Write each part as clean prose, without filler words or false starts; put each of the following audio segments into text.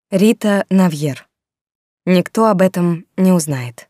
Рита Навьер. Никто об этом не узнает.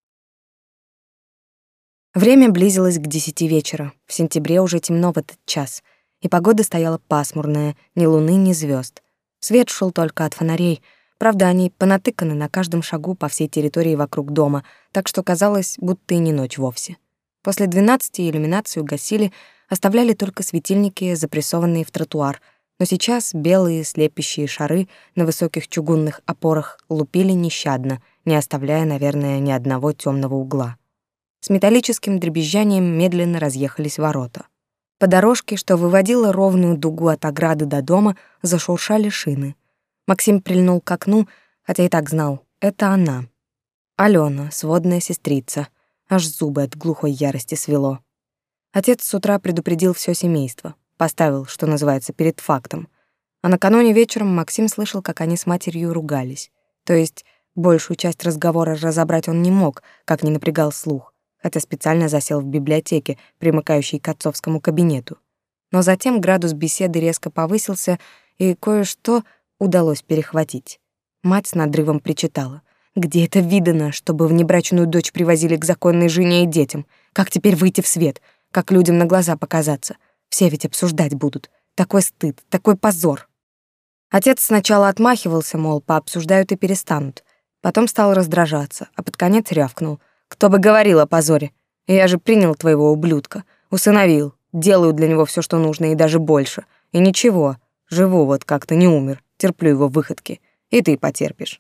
Время близилось к 10 вечера. В сентябре уже темно в этот час, и погода стояла пасмурная, ни луны, ни звезд. Свет шел только от фонарей. Правда, они понатыканы на каждом шагу по всей территории вокруг дома, так что казалось, будто и не ночь вовсе. После 12 иллюминацию гасили, оставляли только светильники, запрессованные в тротуар. Но сейчас белые слепящие шары на высоких чугунных опорах лупили нещадно, не оставляя, наверное, ни одного темного угла. С металлическим дребезжанием медленно разъехались ворота. По дорожке, что выводила ровную дугу от ограды до дома, зашуршали шины. Максим прильнул к окну, хотя и так знал — это она. Алена, сводная сестрица. Аж зубы от глухой ярости свело. Отец с утра предупредил все семейство. Поставил, что называется, перед фактом. А накануне вечером Максим слышал, как они с матерью ругались. То есть большую часть разговора разобрать он не мог, как не напрягал слух, хотя специально засел в библиотеке, примыкающей к отцовскому кабинету. Но затем градус беседы резко повысился, и кое-что удалось перехватить. Мать с надрывом причитала: «Где это видано, чтобы внебрачную дочь привозили к законной жене и детям? Как теперь выйти в свет? Как людям на глаза показаться? Все ведь обсуждать будут. Такой стыд, такой позор». Отец сначала отмахивался, мол, пообсуждают и перестанут. Потом стал раздражаться, а под конец рявкнул: «Кто бы говорил о позоре? Я же принял твоего ублюдка, усыновил, делаю для него все, что нужно, и даже больше. И ничего, живу вот как-то, не умер, терплю его выходки. И ты потерпишь».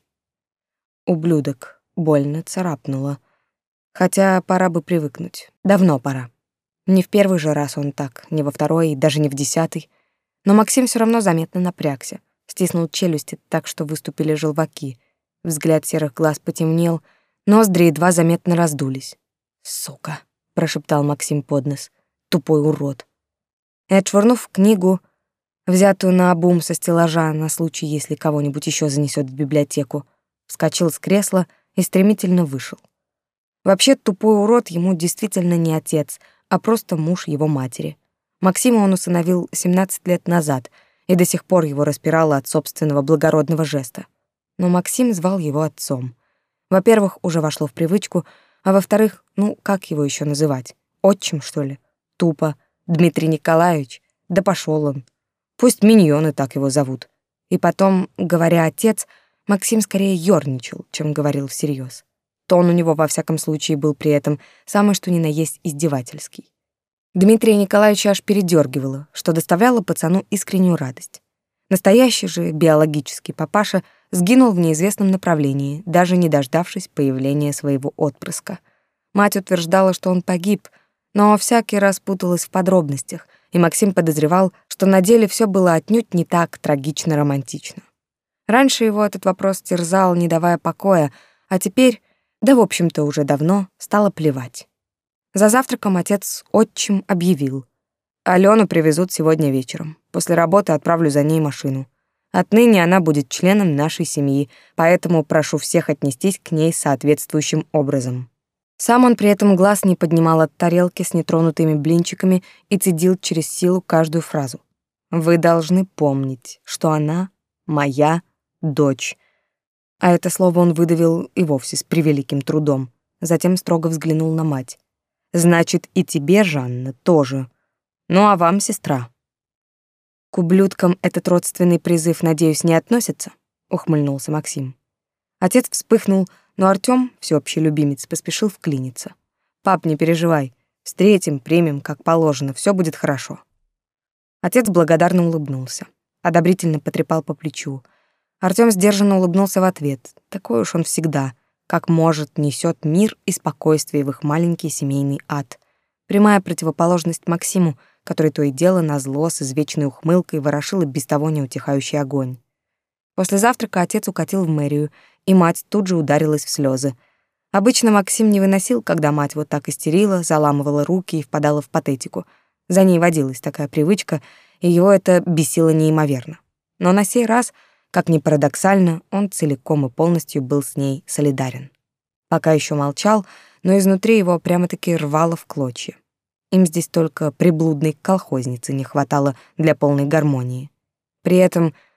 Ублюдок больно царапнуло. Хотя пора бы привыкнуть. Давно пора. Не в первый же раз он так, не во второй, и даже не в 10. Но Максим все равно заметно напрягся, стиснул челюсти так, что выступили желваки. Взгляд серых глаз потемнел, ноздри едва заметно раздулись. «Сука!» — прошептал Максим под нос. «Тупой урод!» И, отшвырнув книгу, взятую наобум со стеллажа на случай, если кого-нибудь еще занесет в библиотеку, вскочил с кресла и стремительно вышел. Вообще, тупой урод ему действительно не отец, а просто муж его матери. Максима он усыновил 17 лет назад, и до сих пор его распирало от собственного благородного жеста. Но Максим звал его отцом. Во-первых, уже вошло в привычку, а во-вторых, как его еще называть? Отчим, что ли? Тупо. Дмитрий Николаевич? Да пошел он. Пусть миньоны так его зовут. И потом, говоря «отец», Максим скорее ёрничал, чем говорил всерьез. Тон у него, во всяком случае, был при этом самый что ни на есть издевательский. Дмитрия Николаевича аж передёргивало, что доставляло пацану искреннюю радость. Настоящий же биологический папаша сгинул в неизвестном направлении, даже не дождавшись появления своего отпрыска. Мать утверждала, что он погиб, но всякий раз путалась в подробностях, и Максим подозревал, что на деле всё было отнюдь не так трагично-романтично. Раньше его этот вопрос терзал, не давая покоя, а теперь, да в общем-то уже давно, стало плевать. За завтраком отец-отчим объявил: «Алену привезут сегодня вечером. После работы отправлю за ней машину. Отныне она будет членом нашей семьи, поэтому прошу всех отнестись к ней соответствующим образом». Сам он при этом глаз не поднимал от тарелки с нетронутыми блинчиками и цедил через силу каждую фразу. «Вы должны помнить, что она моя дочь». А это слово он выдавил и вовсе с превеликим трудом. Затем строго взглянул на мать. «Значит, и тебе, Жанна, тоже. Ну а вам, сестра». «К ублюдкам этот родственный призыв, надеюсь, не относится?» — ухмыльнулся Максим. Отец вспыхнул, но Артём, всеобщий любимец, поспешил вклиниться. «Пап, не переживай. Встретим, примем, как положено, всё будет хорошо». Отец благодарно улыбнулся, одобрительно потрепал по плечу. Артём сдержанно улыбнулся в ответ. Такой уж он всегда, как может, несёт мир и спокойствие в их маленький семейный ад. Прямая противоположность Максиму, который то и дело назло с извечной ухмылкой ворошил и без того неутихающий огонь. После завтрака отец укатил в мэрию, и мать тут же ударилась в слёзы. Обычно Максим не выносил, когда мать вот так истерила, заламывала руки и впадала в патетику. За ней водилась такая привычка, и его это бесило неимоверно. Но на сей раз, как ни парадоксально, он целиком и полностью был с ней солидарен. Пока ещё молчал, но изнутри его прямо-таки рвало в клочья. Им здесь только приблудной колхозницы не хватало для полной гармонии. При этом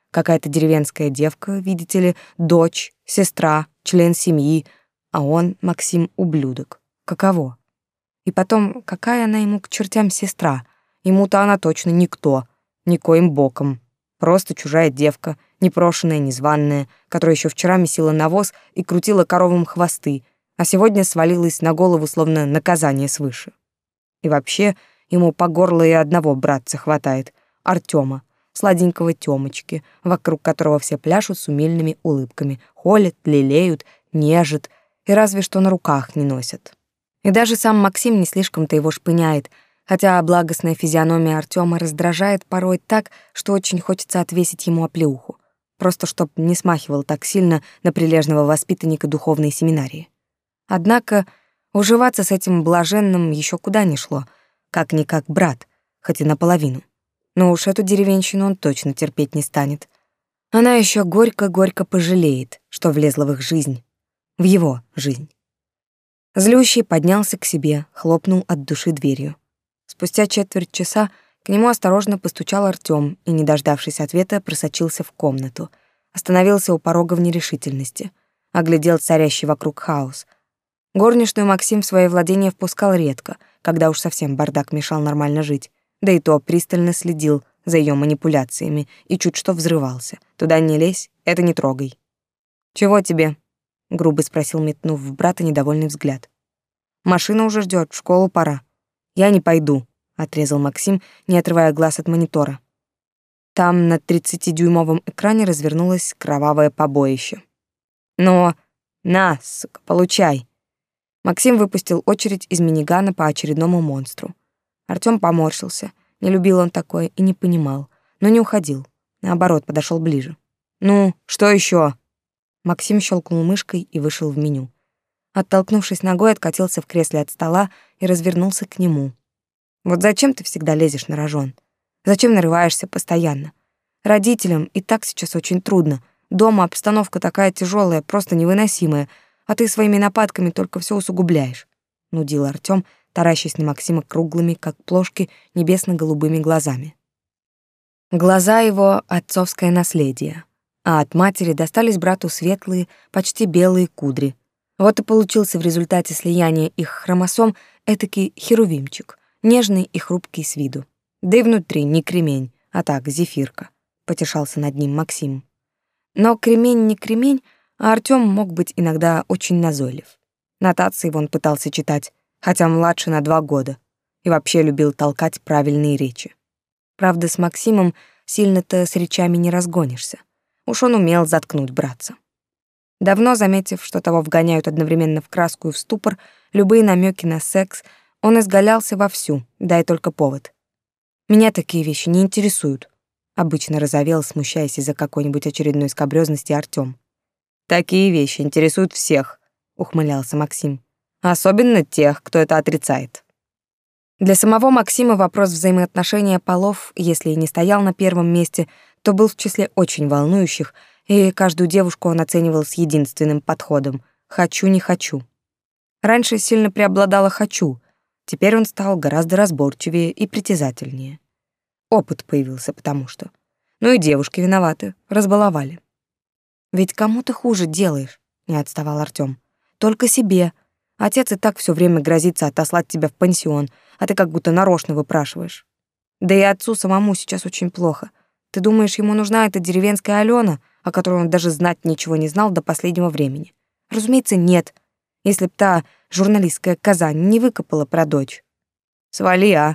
Какая-то деревенская девка, видите ли, дочь, сестра, член семьи, а он, Максим, ублюдок. Каково? И потом, какая она ему к чертям сестра? Ему-то она точно никто, никоим боком. Просто чужая девка, непрошеная, незваная, которая еще вчера месила навоз и крутила коровам хвосты, а сегодня свалилась на голову словно наказание свыше. И вообще, ему по горло и одного братца хватает — Артёма, сладенького Тёмочки, вокруг которого все пляшут с умильными улыбками, холят, лелеют, нежат и разве что на руках не носят. И даже сам Максим не слишком-то его шпыняет, хотя благостная физиономия Артёма раздражает порой так, что очень хочется отвесить ему оплеуху, просто чтоб не смахивал так сильно на прилежного воспитанника духовной семинарии. Однако уживаться с этим блаженным еще куда ни шло, как-никак брат, хоть и наполовину. Но уж эту деревенщину он точно терпеть не станет. Она еще горько-горько пожалеет, что влезла в их жизнь, в его жизнь. Злющий поднялся к себе, хлопнул от души дверью. Спустя четверть часа к нему осторожно постучал Артём и, не дождавшись ответа, просочился в комнату. Остановился у порога в нерешительности. Оглядел царящий вокруг хаос. Горничную Максим в свои владения впускал редко, когда уж совсем бардак мешал нормально жить. Да и то пристально следил за её манипуляциями и чуть что взрывался. «Туда не лезь, это не трогай». «Чего тебе?» — грубо спросил, метнув в брата недовольный взгляд. «Машина уже ждёт, в школу пора». «Я не пойду», — отрезал Максим, не отрывая глаз от монитора. Там на 30-дюймовом экране развернулось кровавое побоище. «Но... на, сука, получай!» Максим выпустил очередь из минигана по очередному монстру. Артём поморщился. Не любил он такое и не понимал, но не уходил. Наоборот, подошёл ближе. «Ну, что ещё?» Максим щелкнул мышкой и вышел в меню. Оттолкнувшись ногой, откатился в кресле от стола и развернулся к нему. «Вот зачем ты всегда лезешь на рожон? Зачем нарываешься постоянно? Родителям и так сейчас очень трудно. Дома обстановка такая тяжелая, просто невыносимая, а ты своими нападками только все усугубляешь», — нудил Артём, таращась на Максима круглыми, как плошки, небесно-голубыми глазами. Глаза его — отцовское наследие, а от матери достались брату светлые, почти белые кудри. Вот и получился в результате слияния их хромосом этакий херувимчик, нежный и хрупкий с виду. Да и внутри не кремень, а так, зефирка, потешался над ним Максим. Но кремень не кремень, а Артём мог быть иногда очень назойлив. Нотации он пытался читать, хотя младше на 2 года, и вообще любил толкать правильные речи. Правда, с Максимом сильно-то с речами не разгонишься. Уж он умел заткнуть братца. Давно заметив, что того вгоняют одновременно в краску и в ступор, любые намеки на секс, он изгалялся вовсю, дай только повод. «Меня такие вещи не интересуют», — обычно разовел, смущаясь из-за какой-нибудь очередной скабрёзности Артём. «Такие вещи интересуют всех», — ухмылялся Максим. «Особенно тех, кто это отрицает». Для самого Максима вопрос взаимоотношения полов, если и не стоял на первом месте, то был в числе очень волнующих, и каждую девушку он оценивал с единственным подходом — «хочу, не хочу». Раньше сильно преобладало «хочу», теперь он стал гораздо разборчивее и притязательнее. Опыт появился потому что. Ну и девушки виноваты, разбаловали. «Ведь кому ты хуже делаешь?» — не отставал Артём. «Только себе. Отец и так всё время грозится отослать тебя в пансион, а ты как будто нарочно выпрашиваешь. Да и отцу самому сейчас очень плохо. Ты думаешь, ему нужна эта деревенская Алена, о которой он даже знать ничего не знал до последнего времени? Разумеется, нет. Если б та журналистская Казань не выкопала про дочь. Свали, а!»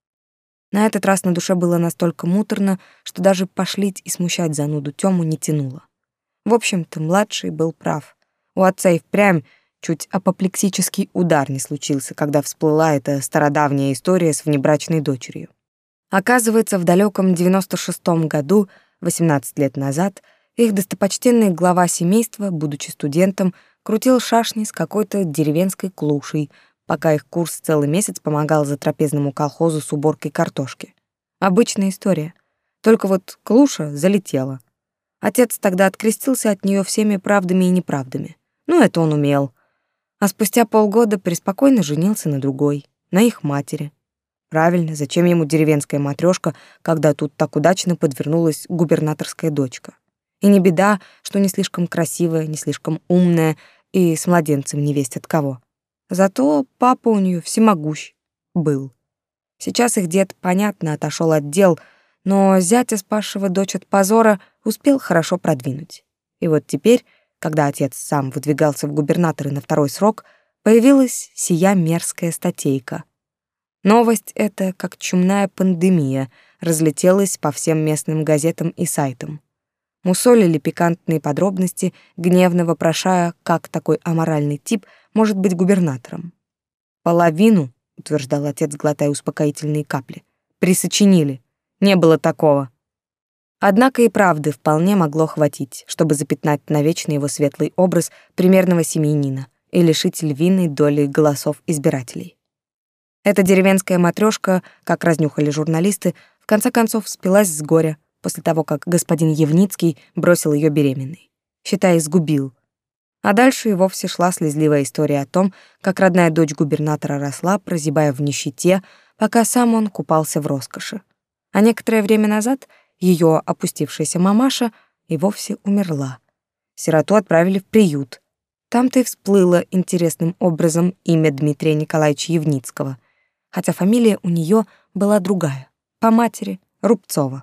На этот раз на душе было настолько муторно, что даже пошлить и смущать зануду Тёму не тянуло. В общем-то, младший был прав. У отца и впрямь чуть апоплексический удар не случился, когда всплыла эта стародавняя история с внебрачной дочерью. Оказывается, в далеком 96-м году, 18 лет назад, их достопочтенный глава семейства, будучи студентом, крутил шашни с какой-то деревенской клушей, пока их курс целый месяц помогал затрапезному колхозу с уборкой картошки. Обычная история. Только вот клуша залетела. Отец тогда открестился от нее всеми правдами и неправдами. Ну, это он умел. А спустя полгода преспокойно женился на другой, на их матери. Правильно, зачем ему деревенская матрёшка, когда тут так удачно подвернулась губернаторская дочка? И не беда, что не слишком красивая, не слишком умная и с младенцем невесть от кого. Зато папа у неё всемогущ был. Сейчас их дед, понятно, отошёл от дел, но зятя, спасшего дочь от позора, успел хорошо продвинуть. И вот теперь, когда отец сам выдвигался в губернаторы на второй срок, появилась сия мерзкая статейка. Новость эта, как чумная пандемия, разлетелась по всем местным газетам и сайтам. Мусолили пикантные подробности, гневно вопрошая, как такой аморальный тип может быть губернатором. «Половину», — утверждал отец, глотая успокоительные капли, — «присочинили. Не было такого». Однако и правды вполне могло хватить, чтобы запятнать навечно его светлый образ примерного семьянина и лишить львиной доли голосов избирателей. Эта деревенская матрёшка, как разнюхали журналисты, в конце концов спилась с горя после того, как господин Евницкий бросил её беременной. Считай, изгубил. А дальше и вовсе шла слезливая история о том, как родная дочь губернатора росла, прозябая в нищете, пока сам он купался в роскоши. А некоторое время назад её опустившаяся мамаша и вовсе умерла. Сироту отправили в приют. Там-то и всплыло интересным образом имя Дмитрия Николаевича Евницкого, хотя фамилия у неё была другая, по матери — Рубцова.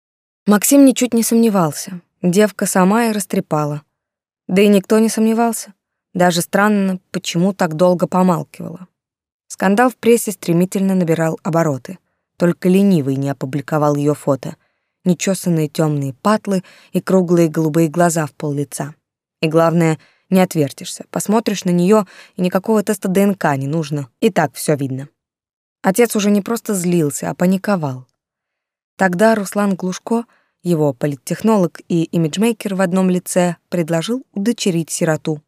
Максим ничуть не сомневался, девка сама и растрепала. Да и никто не сомневался. Даже странно, почему так долго помалкивала. Скандал в прессе стремительно набирал обороты. Только ленивый не опубликовал её фото. Нечесанные тёмные патлы и круглые голубые глаза в пол-лица. И главное, не отвертишься. Посмотришь на неё, и никакого теста ДНК не нужно. И так всё видно. Отец уже не просто злился, а паниковал. Тогда Руслан Глушко, его политтехнолог и имиджмейкер в одном лице, предложил удочерить сироту.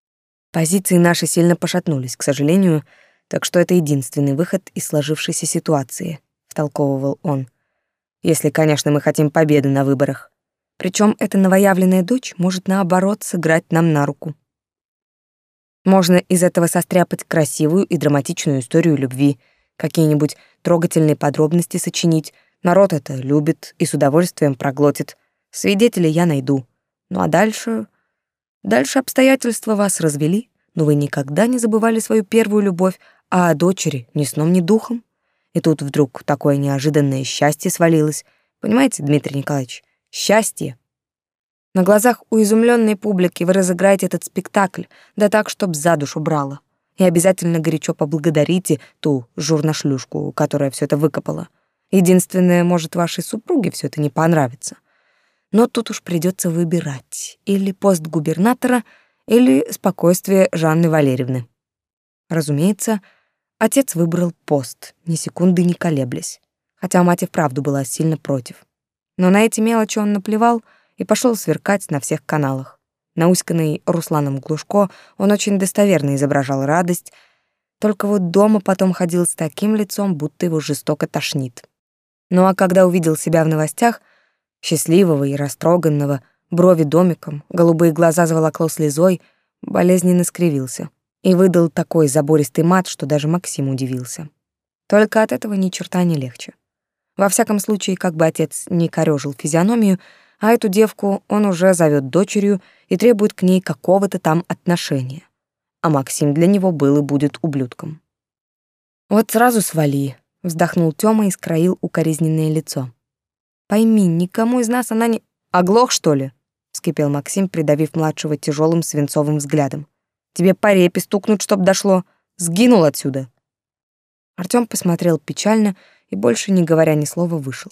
Позиции наши сильно пошатнулись, к сожалению, так что это единственный выход из сложившейся ситуации, втолковывал он. Если, конечно, мы хотим победы на выборах. Причем эта новоявленная дочь может, наоборот, сыграть нам на руку. Можно из этого состряпать красивую и драматичную историю любви, какие-нибудь трогательные подробности сочинить. Народ это любит и с удовольствием проглотит. Свидетелей я найду. Ну а дальше... Дальше обстоятельства вас развели, но вы никогда не забывали свою первую любовь, а о дочери ни сном, ни духом. И тут вдруг такое неожиданное счастье свалилось. Понимаете, Дмитрий Николаевич, счастье. На глазах у изумленной публики вы разыграете этот спектакль, да так, чтоб за душу брало. И обязательно горячо поблагодарите ту журношлюшку, которая все это выкопала. Единственное, может, вашей супруге все это не понравится. Но тут уж придется выбирать: или пост губернатора, или спокойствие Жанны Валерьевны. Разумеется, отец выбрал пост, ни секунды не колеблясь, хотя мать и вправду была сильно против. Но на эти мелочи он наплевал и пошел сверкать на всех каналах. Науськанный Русланом Глушко, он очень достоверно изображал радость, только вот дома потом ходил с таким лицом, будто его жестоко тошнит. Ну а когда увидел себя в новостях, счастливого и растроганного, брови домиком, голубые глаза заволокло слезой, болезненно скривился и выдал такой забористый мат, что даже Максим удивился. Только от этого ни черта не легче. Во всяком случае, как бы отец ни корёжил физиономию, а эту девку он уже зовёт дочерью и требует к ней какого-то там отношения. А Максим для него был и будет ублюдком. «Вот сразу свали», — вздохнул Тёма и скроил укоризненное лицо. «Пойми, никому из нас она не...» «Оглох, что ли?» — вскипел Максим, придавив младшего тяжелым свинцовым взглядом. «Тебе по репе стукнуть, чтоб дошло. Сгинул отсюда». Артём посмотрел печально и, больше не говоря ни слова, вышел.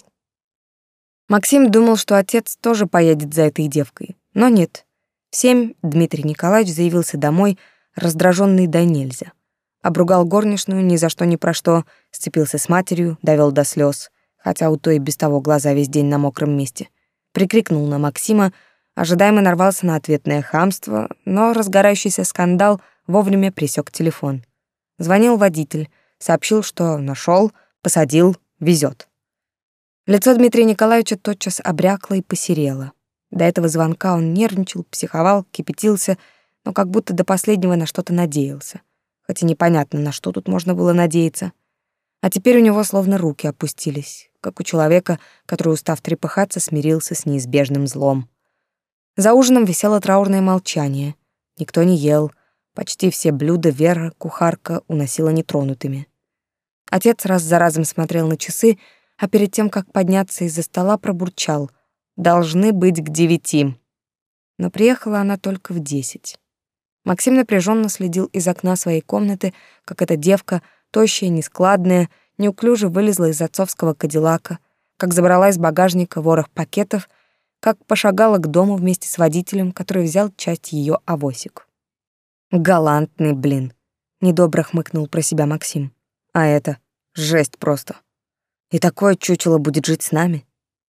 Максим думал, что отец тоже поедет за этой девкой, но нет. В 7 Дмитрий Николаевич заявился домой, раздражённый до нельзя. Обругал горничную ни за что ни про что, сцепился с матерью, довёл до слёз, хотя у той без того глаза весь день на мокром месте. Прикрикнул на Максима, ожидаемо нарвался на ответное хамство, но разгорающийся скандал вовремя пресёк телефон. Звонил водитель, сообщил, что нашёл, посадил, везёт. Лицо Дмитрия Николаевича тотчас обрякло и посерело. До этого звонка он нервничал, психовал, кипятился, но как будто до последнего на что-то надеялся. Хотя непонятно, на что тут можно было надеяться. А теперь у него словно руки опустились, как у человека, который, устав трепыхаться, смирился с неизбежным злом. За ужином висело траурное молчание. Никто не ел. Почти все блюда Вера, кухарка, уносила нетронутыми. Отец раз за разом смотрел на часы, а перед тем, как подняться из-за стола, пробурчал: «Должны быть к 9». Но приехала она только в 10. Максим напряженно следил из окна своей комнаты, как эта девка, тощая, нескладная, неуклюже вылезла из отцовского кадиллака, как забрала из багажника ворох пакетов, как пошагала к дому вместе с водителем, который взял часть ее авосик. «Галантный, блин!» — недобро хмыкнул про себя Максим. «А это жесть просто. И такое чучело будет жить с нами?»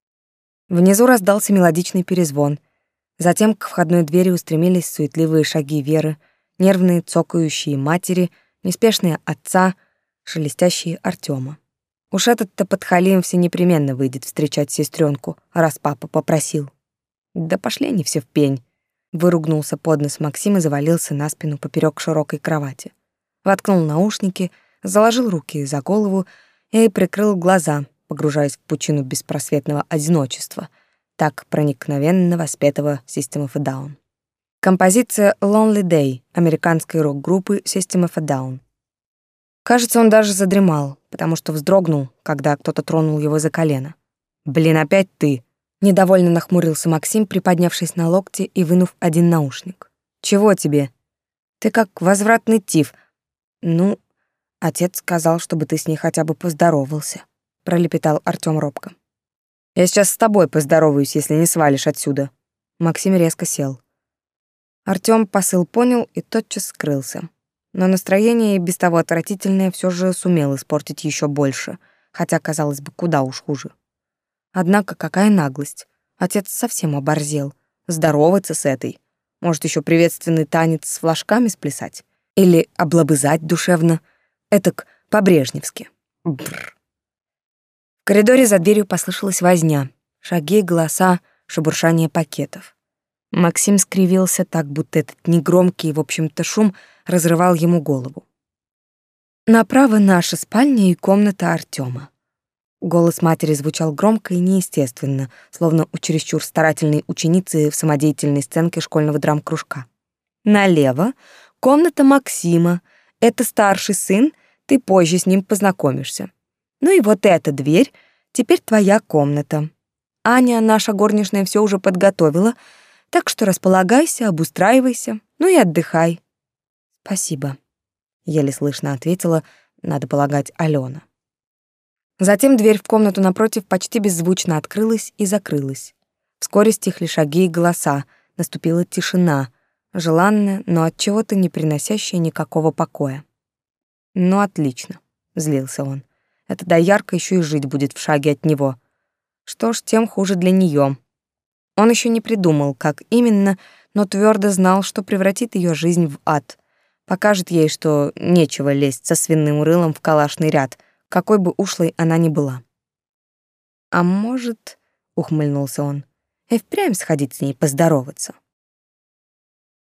Внизу раздался мелодичный перезвон. Затем к входной двери устремились суетливые шаги Веры, нервные цокающие матери, неспешные отца, шелестящие Артёма. Уж этот-то подхалим все непременно выйдет встречать сестренку, раз папа попросил. Да пошли они все в пень. Выругнулся под нос Максим и завалился на спину поперек широкой кровати. Воткнул наушники, заложил руки за голову и прикрыл глаза, погружаясь в пучину беспросветного одиночества, так проникновенно воспетого System of a Down. Композиция Lonely Day американской рок-группы System of a Down. Кажется, он даже задремал, потому что вздрогнул, когда кто-то тронул его за колено. «Блин, опять ты!» — недовольно нахмурился Максим, приподнявшись на локте и вынув один наушник. «Чего тебе? Ты как возвратный тиф. Ну, отец сказал, чтобы ты с ней хотя бы поздоровался», — пролепетал Артём робко. «Я сейчас с тобой поздороваюсь, если не свалишь отсюда». Максим резко сел. Артём посыл понял и тотчас скрылся. Но настроение, и без того отвратительное, все же сумел испортить еще больше, хотя, казалось бы, куда уж хуже. Однако какая наглость. Отец совсем оборзел. Здороваться с этой. Может, еще приветственный танец с флажками сплясать? Или облобызать душевно? Этак по-брежневски. Бррр. В коридоре за дверью послышалась возня. Шаги, голоса, шебуршание пакетов. Максим скривился так, будто этот негромкий, в общем-то, шум разрывал ему голову. «Направо наша спальня и комната Артёма». Голос матери звучал громко и неестественно, словно у чересчур старательной ученицы в самодеятельной сценке школьного драм-кружка. «Налево комната Максима. Это старший сын, ты позже с ним познакомишься. Ну и вот эта дверь, теперь твоя комната. Аня, наша горничная, все уже подготовила, так что располагайся, обустраивайся, ну и отдыхай». «Спасибо», — еле слышно ответила, надо полагать, Алена. Затем дверь в комнату напротив почти беззвучно открылась и закрылась. Вскоре стихли шаги и голоса, наступила тишина, желанная, но от чего-то не приносящая никакого покоя. «Ну, отлично», — злился он. «Эта доярка еще и жить будет в шаге от него. Что ж, тем хуже для нее. Он еще не придумал, как именно, но твердо знал, что превратит ее жизнь в ад. Покажет ей, что нечего лезть со свиным рылом в калашный ряд, какой бы ушлой она ни была. «А может, — ухмыльнулся он, — и впрямь сходить с ней поздороваться?»